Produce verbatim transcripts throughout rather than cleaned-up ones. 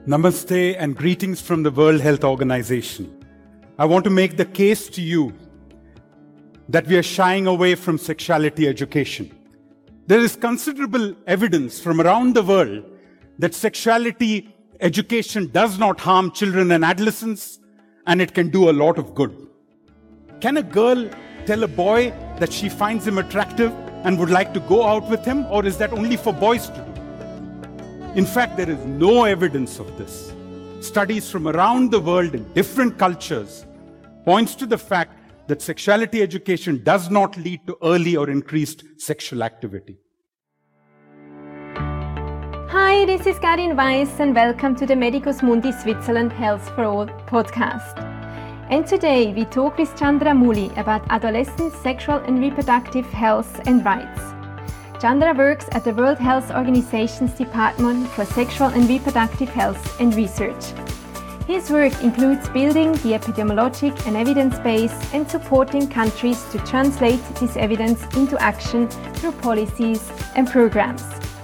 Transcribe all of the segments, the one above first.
Namaste and greetings from the World Health Organization. I want to make the case to you that we are shying away from sexuality education. There is considerable evidence from around the world that sexuality education does not harm children and adolescents, and it can do a lot of good. Can a girl tell a boy that she finds him attractive and would like to go out with him, or is that only for boys to do? In fact, there is no evidence of this. Studies from around the world in different cultures points to the fact that sexuality education does not lead to early or increased sexual activity. Hi, this is Karin Weiss and welcome to the Medicus Mundi Switzerland Health for All podcast. And today we talk with Chandra Muli about adolescent sexual and reproductive health and rights. Chandra works at the World Health Organization's Department for Sexual and Reproductive Health and Research. His work includes building the epidemiologic and evidence base and supporting countries to translate this evidence into action through policies and programs.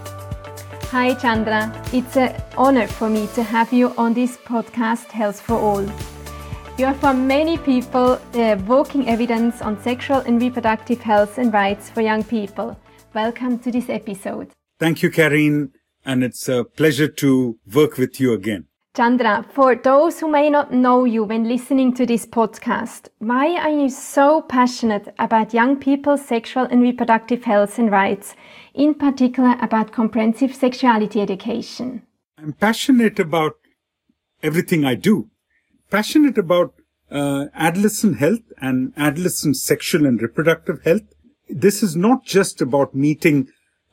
Hi Chandra, it's an honor for me to have you on this podcast Health for All. You are for many people evoking evidence on sexual and reproductive health and rights for young people. Welcome to this episode. Thank you, Karin, and it's a pleasure to work with you again. Chandra, for those who may not know you when listening to this podcast, why are you so passionate about young people's sexual and reproductive health and rights, in particular about comprehensive sexuality education? I'm passionate about everything I do. Passionate about uh, adolescent health and adolescent sexual and reproductive health. This is not just about meeting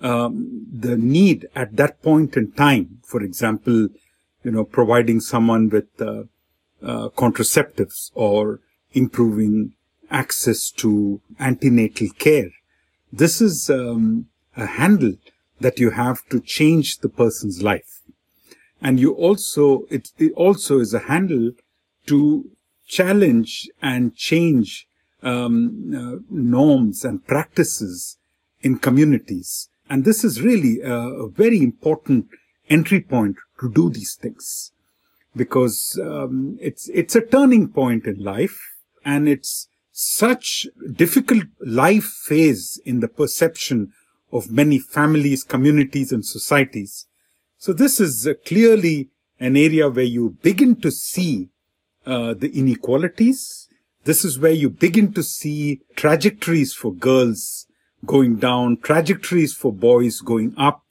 um, the need at that point in time. For example, you know, providing someone with uh, uh, contraceptives or improving access to antenatal care. This is um, a handle that you have to change the person's life. And you also, it, it also is a handle to challenge and change um, uh, norms and practices in communities. And this is really a, a very important entry point to do these things, because um, it's it's a turning point in life, and it's such difficult life phase in the perception of many families, communities, and societies. So this is uh, clearly an area where you begin to see uh, the inequalities. This is where you begin to see trajectories for girls going down, trajectories for boys going up.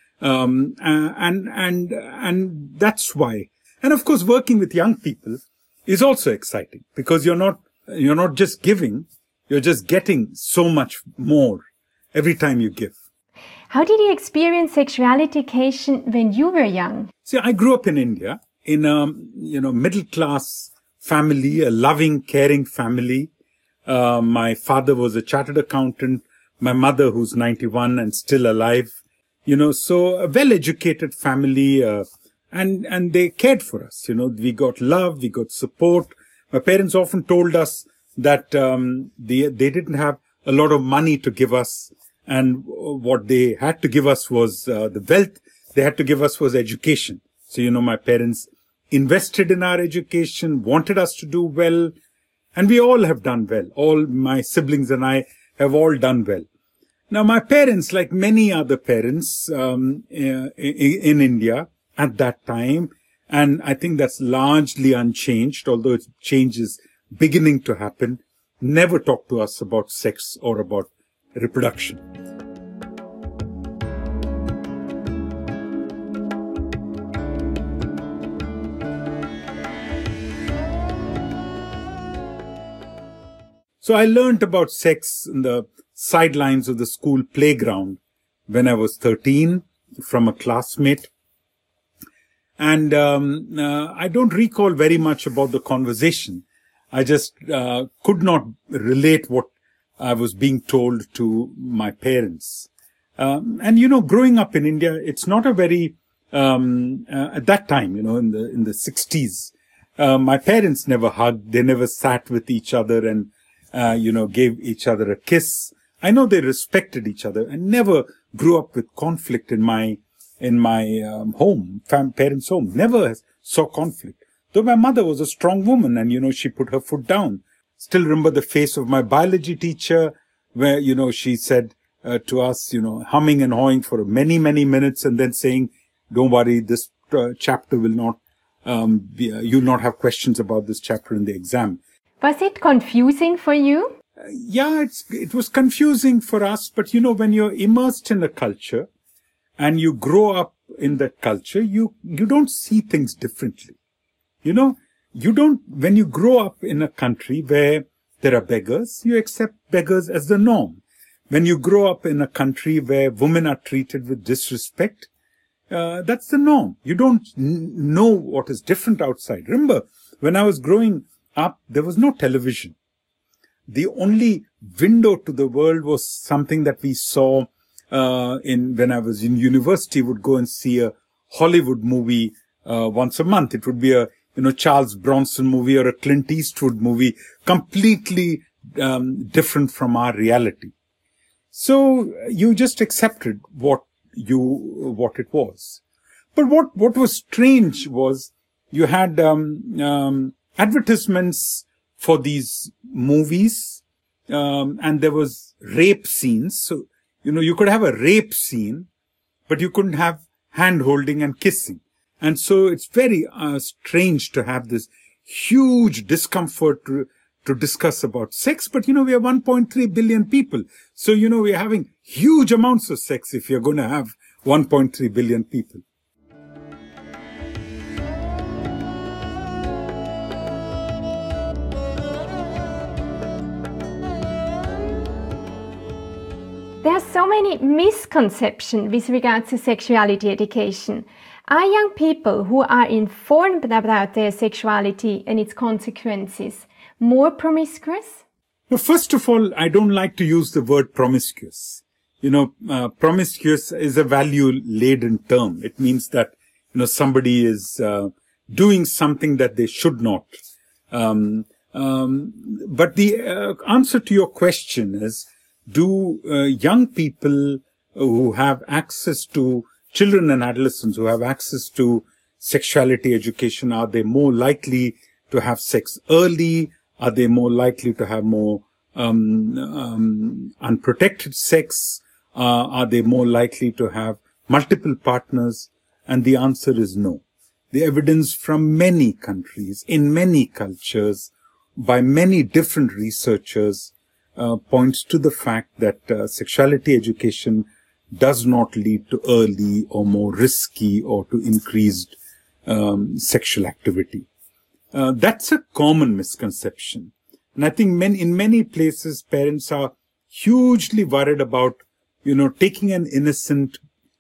Um, uh, and, and, and that's why. And of course, working with young people is also exciting, because you're not, you're not just giving, you're just getting so much more every time you give. How did you experience sexuality education when you were young? See, I grew up in India in a, you know, middle class family, a loving, caring family. Uh, my father was a chartered accountant. My mother, who's ninety-one and still alive. You know, so a well-educated family, uh, and, and they cared for us. You know, we got love, we got support. My parents often told us that, um, they, they didn't have a lot of money to give us. And what they had to give us was, uh, the wealth they had to give us was education. So, you know, my parents invested in our education, wanted us to do well. And we all have done well. All my siblings and I have all done well. Now, my parents, like many other parents um, in, in India at that time, and I think that's largely unchanged, although change is beginning to happen, never talked to us about sex or about reproduction. So I learned about sex in the sidelines of the school playground when I was thirteen from a classmate. And um, uh, I don't recall very much about the conversation. I just uh, could not relate what I was being told to my parents. Um, and, you know, growing up in India, it's not a very, um, uh, at that time, you know, in the, in the sixties, uh, my parents never hugged. They never sat with each other and, uh, you know, gave each other a kiss. I know they respected each other and never grew up with conflict in my, in my um, home, fam- parents' home. Never saw conflict. Though my mother was a strong woman and, you know, she put her foot down. Still remember the face of my biology teacher where, you know, she said uh, to us, you know, humming and hawing for many, many minutes and then saying, don't worry, this uh, chapter will not, um, be, uh, you'll not have questions about this chapter in the exam. Was it confusing for you? Uh, yeah, it's, it was confusing for us. But, you know, when you're immersed in a culture and you grow up in that culture, you, you don't see things differently. You know, you don't, when you grow up in a country where there are beggars, you accept beggars as the norm. When you grow up in a country where women are treated with disrespect, uh, that's the norm. You don't n- know what is different outside. Remember, when I was growing up, there was no television. The only window to the world was something that we saw uh, in when I was in university, would go and see a Hollywood movie uh, once a month. It would be a you know, Charles Bronson movie or a Clint Eastwood movie, completely um, different from our reality. So you just accepted what you, what it was. But what, what was strange was you had um, um, advertisements for these movies, um, and there was rape scenes. So, you know, you could have a rape scene, but you couldn't have hand-holding and kissing. And so it's very uh, strange to have this huge discomfort to, to discuss about sex. But, you know, we are one point three billion people. So, you know, we are having huge amounts of sex if you're going to have one point three billion people. There are so many misconceptions with regard to sexuality education. Are young people who are informed about their sexuality and its consequences more promiscuous? Well, first of all, I don't like to use the word promiscuous. You know, uh, promiscuous is a value-laden term. It means that, you know, somebody is uh, doing something that they should not. Um, um, but the uh, answer to your question is, do uh, young people who have access to children and adolescents who have access to sexuality education, are they more likely to have sex early? Are they more likely to have more um, um, unprotected sex? Uh, are they more likely to have multiple partners? And the answer is no. The evidence from many countries, in many cultures, by many different researchers, uh, points to the fact that uh, sexuality education does not lead to early or more risky or to increased um, sexual activity. Uh, that's a common misconception. And I think many, in many places, parents are hugely worried about, you know, taking an innocent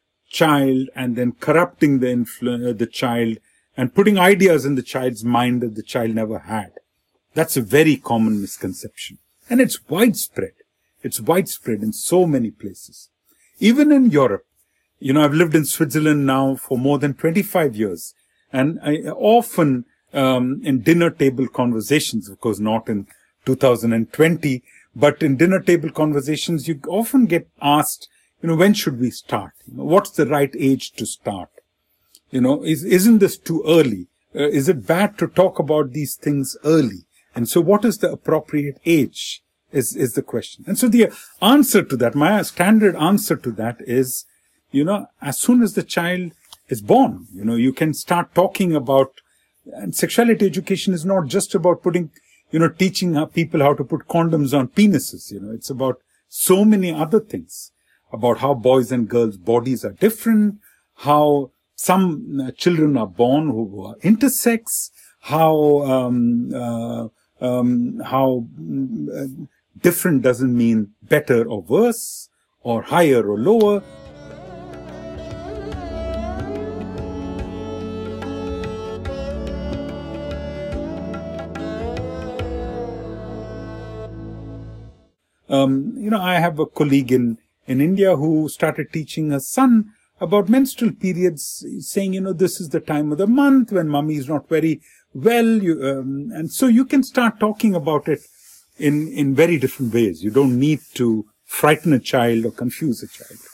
child and then corrupting the influ- the child and putting ideas in the child's mind that the child never had. That's a very common misconception. And it's widespread. It's widespread in so many places. Even in Europe, you know, I've lived in Switzerland now for more than twenty-five years. And I often, um, in dinner table conversations, of course, not in two thousand twenty, but in dinner table conversations, you often get asked, you know, when should we start? You know, what's the right age to start? You know, is, isn't this too early? Uh, is it bad to talk about these things early? And so what is the appropriate age is, is the question. And so the answer to that, my standard answer to that is, you know, as soon as the child is born, you know, you can start talking about, and sexuality education is not just about putting, you know, teaching people how to put condoms on penises. You know, it's about so many other things, about how boys and girls' bodies are different, how some uh, children are born who, who are intersex, how, um, uh, um, how uh, different doesn't mean better or worse, or higher or lower. Um, you know, I have a colleague in, in India who started teaching her son about menstrual periods, saying, you know, this is the time of the month when mommy is not very well. You, um, and so you can start talking about it in, in very different ways. You don't need to frighten a child or confuse a child.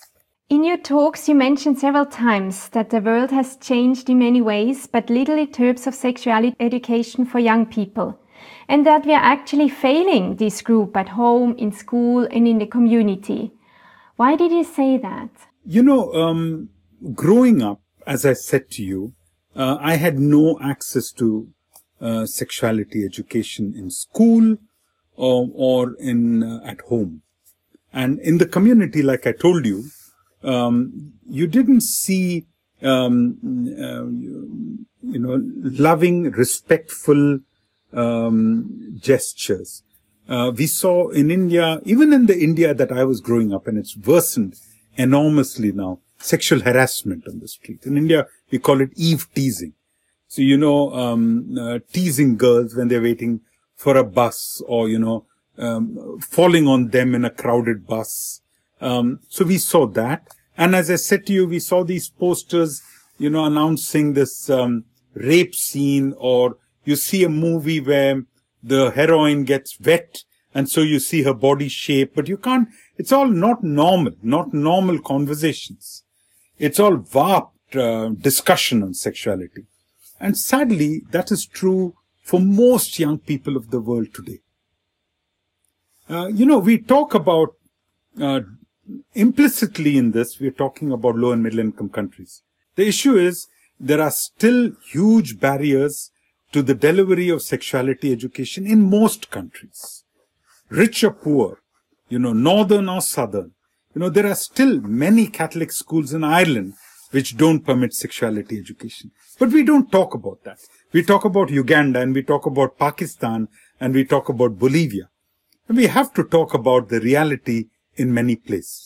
In your talks, you mentioned several times that the world has changed in many ways, but little in terms of sexuality education for young people, and that we are actually failing this group at home, in school, and in the community. Why did you say that? You know, um, growing up, as I said to you, uh, I had no access to uh, sexuality education in school or, or in uh, at home. And in the community, like I told you, Um, you didn't see, um, uh, you, you know, loving, respectful um, gestures. Uh, we saw in India, even in the India that I was growing up, and it's worsened enormously now, sexual harassment on the street. In India, we call it eve teasing. So, you know, um, uh, teasing girls when they're waiting for a bus, or, you know, um, falling on them in a crowded bus. Um, so we saw that. And as I said to you, we saw these posters, you know, announcing this, um, rape scene, or you see a movie where the heroine gets wet and so you see her body shape, but you can't, it's all not normal, not normal conversations. It's all warped, uh, discussion on sexuality. And sadly, that is true for most young people of the world today. Uh, you know, we talk about, uh, implicitly in this, we're talking about low and middle income countries. The issue is there are still huge barriers to the delivery of sexuality education in most countries. Rich or poor, you know, northern or southern. You know, there are still many Catholic schools in Ireland which don't permit sexuality education. But we don't talk about that. We talk about Uganda, and we talk about Pakistan, and we talk about Bolivia. And we have to talk about the reality in many places.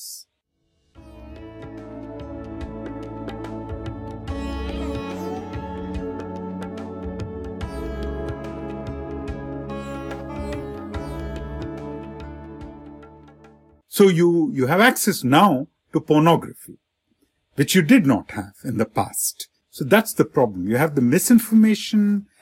So you, you have access now to pornography, which you did not have in the past. So that's the problem. You have the misinformation.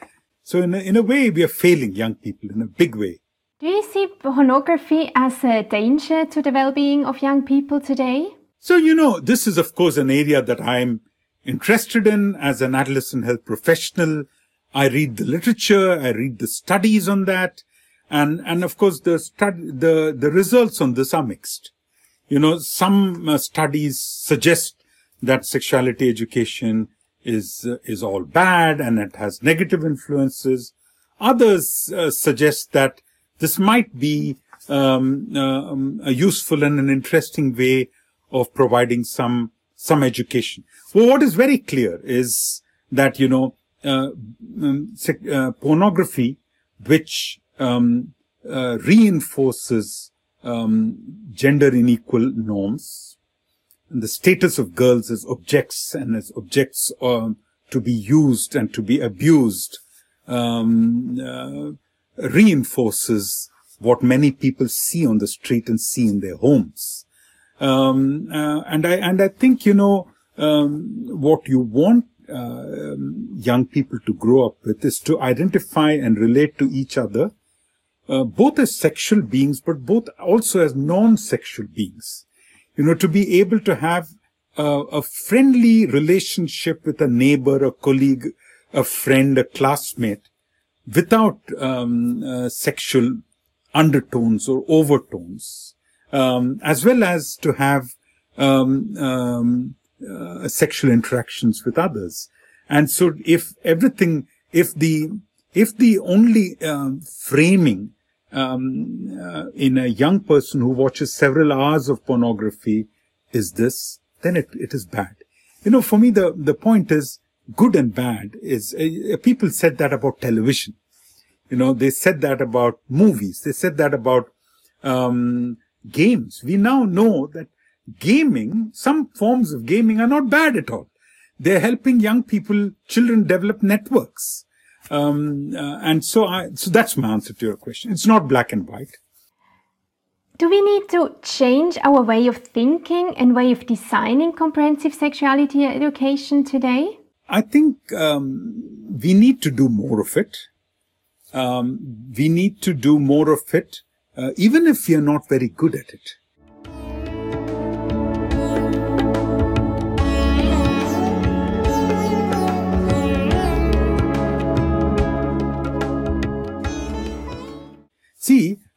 So in a, in a way, we are failing young people in a big way. Do you see pornography as a danger to the well-being of young people today? So, you know, this is, of course, an area that I'm interested in as an adolescent health professional. I read the literature, I read the studies on that. And, and of course, the stud- the, the results on this are mixed. You know, some uh, studies suggest that sexuality education is, uh, is all bad and it has negative influences. Others uh, suggest that this might be um, um, a useful and an interesting way of providing some some education. Well, what is very clear is that, you know, uh, um, uh, pornography, which um, uh, reinforces um, gender unequal norms, and the status of girls as objects and as objects uh, to be used and to be abused, um, uh, reinforces what many people see on the street and see in their homes. Um, uh, and I, and I think, you know, um, what you want, uh, young people to grow up with is to identify and relate to each other, uh, both as sexual beings, but both also as non-sexual beings. You know, to be able to have uh, a friendly relationship with a neighbor, a colleague, a friend, a classmate, without um, uh, sexual undertones or overtones, um, as well as to have um, um, uh, sexual interactions with others. And so, if everything, if the if the only um, framing um, uh, in a young person who watches several hours of pornography is this, then it, it is bad. You know, for me, the the point is good and bad. Is uh, people said that about television. You know, they said that about movies. They said that about um, games. We now know that gaming, some forms of gaming are not bad at all. They're helping young people, children develop networks. Um, uh, and so I, so that's my answer to your question. It's not black and white. Do we need to change our way of thinking and way of designing comprehensive sexuality education today? I think um, we need to do more of it. Um, we need to do more of it, uh, even if we are not very good at it.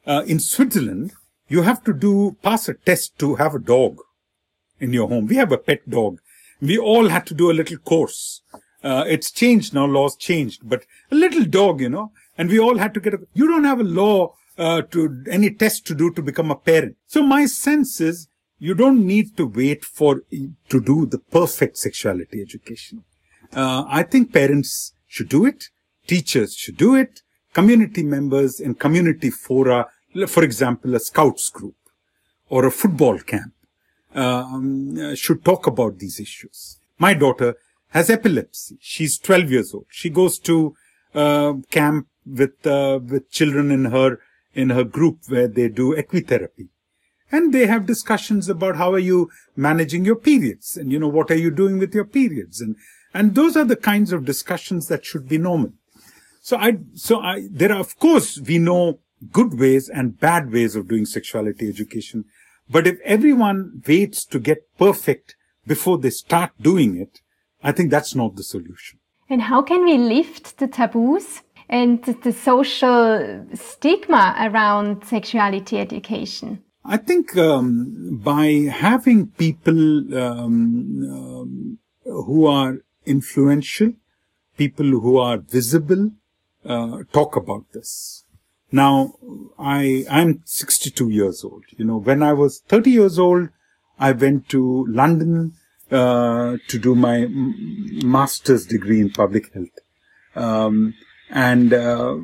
Uh, in Switzerland, you have to do pass a test to have a dog in your home. We have a pet dog. We all had to do a little course. Uh, it's changed now, laws changed, but a little dog, you know, and we all had to get a, you don't have a law, uh, to any test to do to become a parent. So my sense is you don't need to wait for, to do the perfect sexuality education. Uh, I think parents should do it. Teachers should do it. Community members in community fora, for example, a scouts group or a football camp, um, should talk about these issues. My daughter has epilepsy. She's twelve years old. She goes to uh, camp with uh, with children in her in her group where they do equitherapy, and they have discussions about how are you managing your periods, and you know what are you doing with your periods, and and those are the kinds of discussions that should be normal. So I so I there are, of course, we know good ways and bad ways of doing sexuality education, but if everyone waits to get perfect before they start doing it, I think that's not the solution. And how can we lift the taboos and the social stigma around sexuality education? I think um, by having people um, um, who are influential, people who are visible, uh, talk about this. Now, I, I'm sixty-two years old. You know, when I was thirty years old, I went to London uh, to do my master's degree in public health. Um, and uh,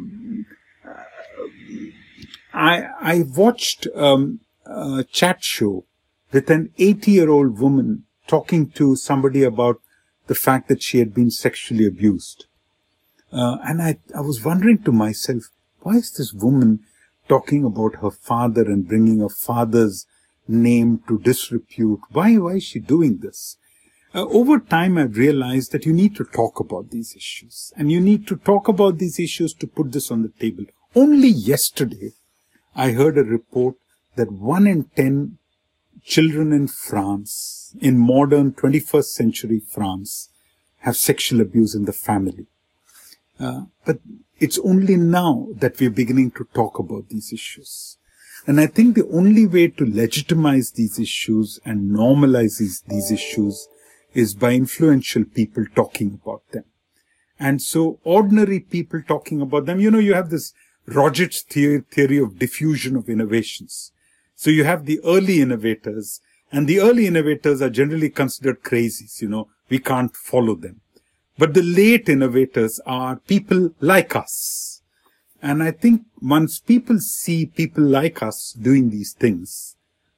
I, I watched um, a chat show with an eighty-year-old woman talking to somebody about the fact that she had been sexually abused. Uh, and I, I was wondering to myself, why is this woman talking about her father and bringing her father's name to disrepute? Why, why is she doing this? Uh, over time, I've realized that you need to talk about these issues. And you need to talk about these issues to put this on the table. Only yesterday, I heard a report that one in ten children in France, in modern twenty-first century France, have sexual abuse in the family. Uh, but it's only now that we're beginning to talk about these issues. And I think the only way to legitimize these issues and normalize these, these issues is by influential people talking about them. And so ordinary people talking about them, you know, you have this Rogers theory, theory of diffusion of innovations. So you have the early innovators, and the early innovators are generally considered crazies, you know, we can't follow them. But the late innovators are people like us. And I think once people see people like us doing these things,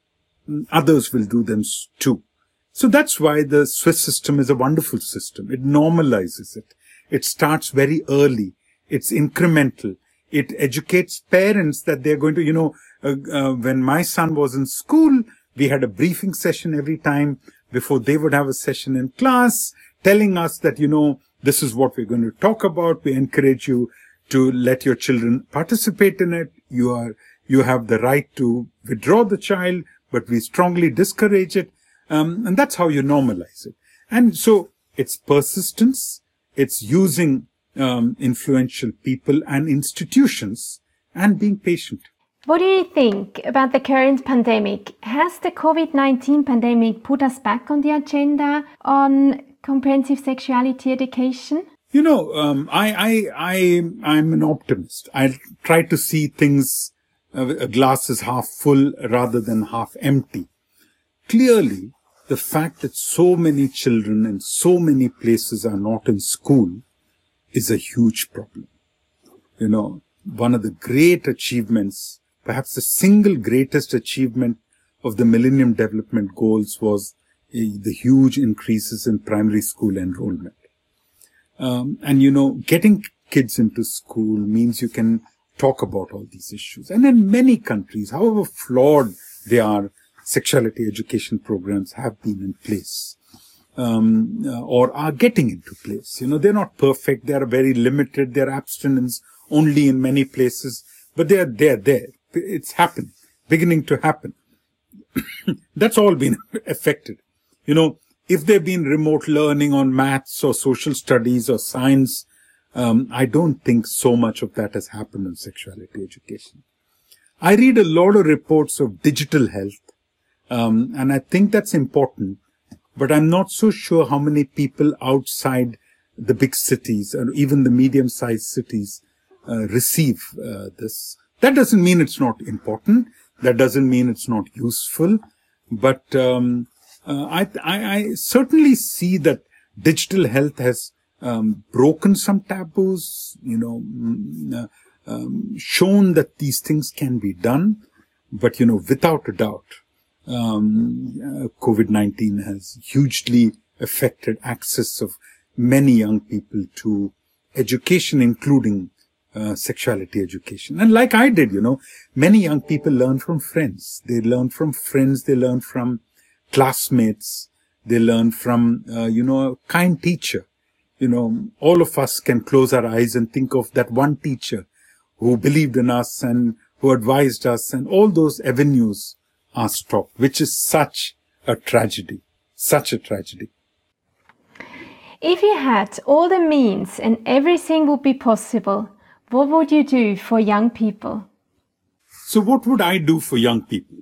others will do them too. So that's why the Swiss system is a wonderful system. It normalizes it. It starts very early. It's incremental. It educates parents that they're going to, you know, uh, uh, when my son was in school, we had a briefing session every time before they would have a session in class, telling us that, you know, this is what we're going to talk about. We encourage you to let your children participate in it. You are, you have the right to withdraw the child, but we strongly discourage it. Um, and that's how you normalize it. And so it's persistence. It's using um, influential people and institutions and being patient. What do you think about the current pandemic? Has the COVID nineteen pandemic put us back on the agenda on comprehensive sexuality education? You know, um, I, I, I, I'm an optimist. I try to see things, uh, a glass is half full rather than half empty. Clearly, the fact that so many children in so many places are not in school is a huge problem. You know, one of the great achievements, perhaps the single greatest achievement of the Millennium Development Goals was uh, the huge increases in primary school enrollment. Um, and, you know, getting kids into school means you can talk about all these issues. And in many countries, however flawed they are, sexuality education programs have been in place, um, uh, or are getting into place. You know, they're not perfect. They are very limited. They're abstinence only in many places, but they're, they're there. It's happened, beginning to happen. That's all been affected. You know, if there've been remote learning on maths or social studies or science, um, I don't think so much of that has happened in sexuality education. I read a lot of reports of digital health, um, and I think that's important, but I'm not so sure how many people outside the big cities or even the medium-sized cities uh, receive uh, this. That doesn't mean it's not important. That doesn't mean it's not useful. But um, uh, I, I, I certainly see that digital health has um, broken some taboos, you know, mm, uh, um, shown that these things can be done. But, you know, without a doubt, um, uh, COVID nineteen has hugely affected access of many young people to education, including uh, sexuality education. And like I did, you know, many young people learn from friends. They learn from friends. They learn from classmates. They learn from, uh, you know, a kind teacher. You know, all of us can close our eyes and think of that one teacher who believed in us and who advised us, and all those avenues are stopped, which is such a tragedy, such a tragedy. If you had all the means and everything would be possible, what would you do for young people? So what would I do for young people?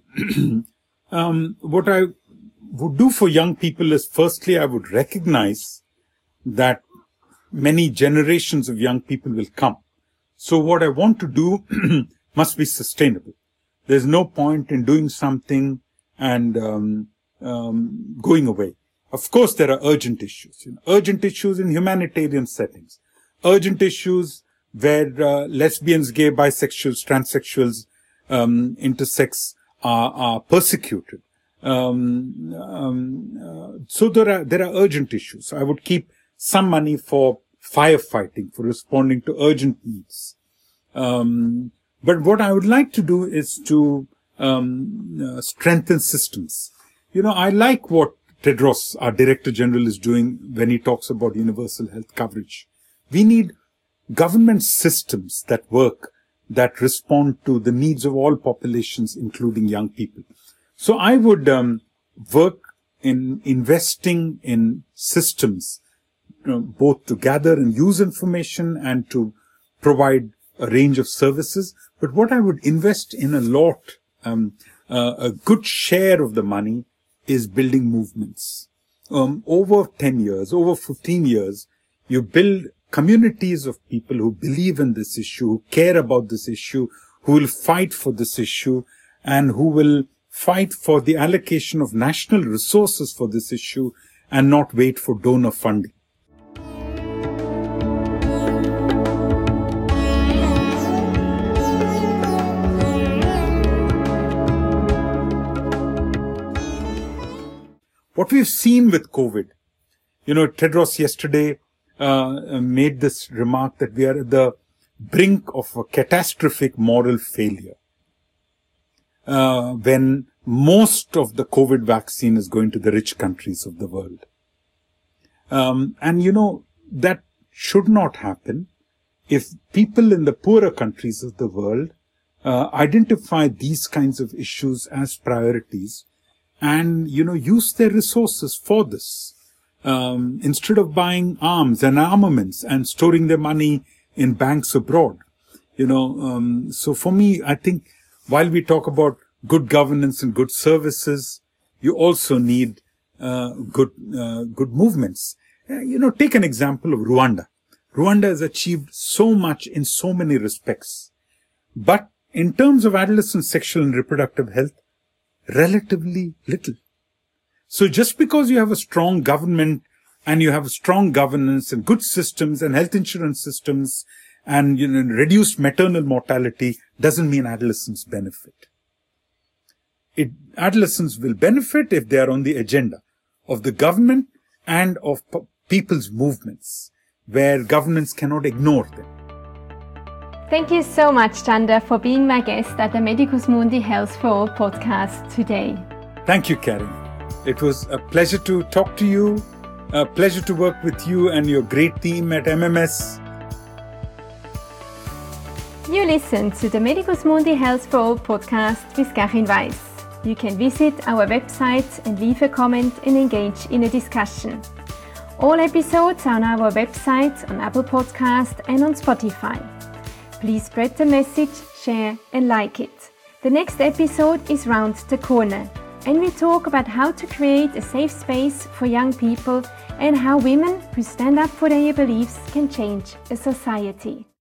um, what I would do for young people is, firstly, I would recognize that many generations of young people will come. So what I want to do must be sustainable. There's no point in doing something and um, um, going away. Of course, there are urgent issues, you know, urgent issues in humanitarian settings, urgent issues where uh, lesbians, gay, bisexuals, transsexuals, um, intersex are, are persecuted. Um, um, uh, so there are there are urgent issues. I would keep some money for firefighting, for responding to urgent needs. Um, but what I would like to do is to um, uh, strengthen systems. You know, I like what Tedros, our Director General, is doing when he talks about universal health coverage. We need government systems that work, that respond to the needs of all populations, including young people. So I would um, work in investing in systems, you know, both to gather and use information and to provide a range of services. But what I would invest in a lot, um, uh, a good share of the money, is building movements. Um, over ten years, over fifteen years, you build communities of people who believe in this issue, who care about this issue, who will fight for this issue, and who will fight for the allocation of national resources for this issue and not wait for donor funding. What we've seen with COVID, you know, Tedros yesterday uh, made this remark that we are at the brink of a catastrophic moral failure uh, when most of the COVID vaccine is going to the rich countries of the world. Um, and, you know, that should not happen if people in the poorer countries of the world uh, identify these kinds of issues as priorities and, you know, use their resources for this. Um, instead of buying arms and armaments and storing their money in banks abroad. You know, um, so for me, I think while we talk about good governance and good services, you also need uh, good uh, good movements. Uh, you know, take an example of Rwanda. Rwanda has achieved so much in so many respects. But in terms of adolescent sexual and reproductive health, relatively little. So just because you have a strong government and you have strong governance and good systems and health insurance systems and, you know, reduced maternal mortality doesn't mean adolescents benefit. It, adolescents will benefit if they are on the agenda of the government and of p- people's movements, where governments cannot ignore them. Thank you so much, Chandra, for being my guest at the Medicus Mundi Health for All podcast today. Thank you, Karen. It was a pleasure to talk to you, a pleasure to work with you and your great team at M M S. You listened to the Medicus Mundi Health for All podcast with Karin Weiss. You can visit our website and leave a comment and engage in a discussion. All episodes are on our website, on Apple Podcast and on Spotify. Please spread the message, share and like it. The next episode is round the corner, and we talk about how to create a safe space for young people and how women who stand up for their beliefs can change a society.